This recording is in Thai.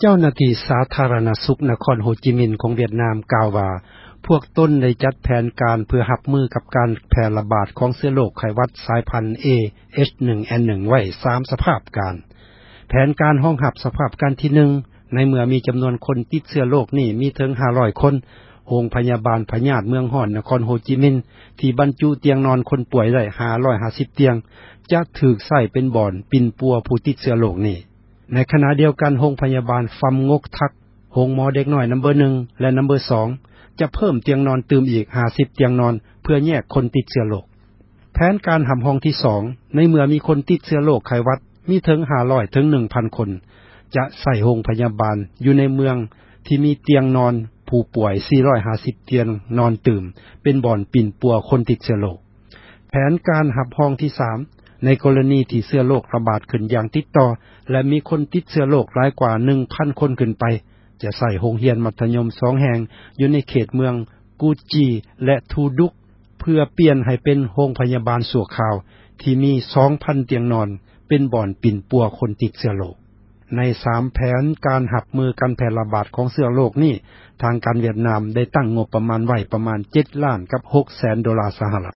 เจ้าหน้าที่สาธารณสุขนครโฮจิมินห์ของเวียดนามกล่าวว่าพวกต้นได้จัดแผนการเพื่อรับมือกับการแพร่ระบาดของเชื้อโรคไข้หวัดสายพันธุ์ AH1N1 ไว้3สภาพการแผนการรองรับสภาพการที่1ในเมื่อมีจํานวนคนติดเชื้อโรคนี้มีถึง500คนโรงพยาบาลพญาตเมืองฮ้อนนครโฮจิมินห์ที่บรรจุเตียงนอนคนป่วยได้550เตียงจะถูกใช้เป็นบ่อนปิ่นปัวผู้ติดเชื้อโรคนี้ในขณะเดียวกันโรงพยาบาลฟำงกทักโรงหมอเด็กน้อยนัมเบอร์1และนัมเบอร์2จะเพิ่มเตียงนอนตื่มอีก50เตียงนอนเพื่อแยกคนติดเชื้อโรคแผนการหำห้องที่2ในเมื่อมีคนติดเชื้อโรคไข้หวัดมีถึง500ถึง 1,000 คนจะใส่โรงพยาบาลอยู่ในเมืองที่มีเตียงนอนผู้ป่วย450เตียงนอนตื่มเป็นบ่อนปิ่นปัวคนติดเชื้อโรคแผนการหับห้องที่3ในกรณีที่เชื้อโรคระบาดขึ้นอย่างติดต่อและมีคนติดเชื้อโรคหลายกว่า 1,000 คนขึ้นไปจะใส่โรงเรียนมัธยม2แห่งอยู่ในเขตเมืองกูจีและทูดุกเพื่อเปลี่ยนให้เป็นโรงพยาบาลชั่วคราวที่มี 2,000 เตียงนอนเป็นบ่อนปิ่นปัวคนติดเชื้อโรคใน3แผนการหับมือการแพร่ระบาดของเชื้อโรคนี้ทางการเวียดนามได้ตั้งงบประมาณไว้ประมาณ7ล้านกับ6แสนดอลลาร์สหรัฐ